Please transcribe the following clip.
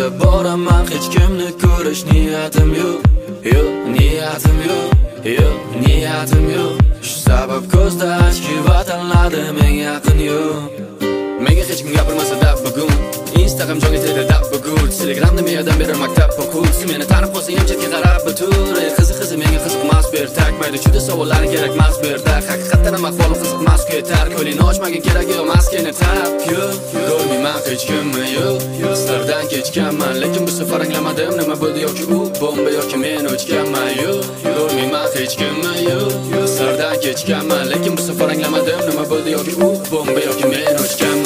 boraman, hech kimni ko'rish niyatim yo'q. Yo'q, niyatim yo'q. Yo'q, niyatim yo'q. Shu sabab ko'zda ochki va tanladim eng yaqin yo'q. Menga hech kim gapirmasa dab bugun Instagram joyga tegdi dab bugun Telegramda meyadan berar maktab o'qul Meni tanib qolsang ham chetga qarab bitur Qizi menga qiziqmas ber Takmaydi juda savollar kerakmas berda Haqiqatdan ham ahvolim qiziqmas ketar Ko'lingni ochmagin kerak yo maskani tap Ko'rmayman hech kimni yo'q Sizlardan kechganman Lekin bu safar anglamadim nima bo'ldi yoki u bomba yoki men o'chganman yo'q Ko'rmayman hech kimni yo'q Sizlardan kechganman Lekin bu safar anglamadim nima bo'ldi yoki u bomba yoki men o'chganman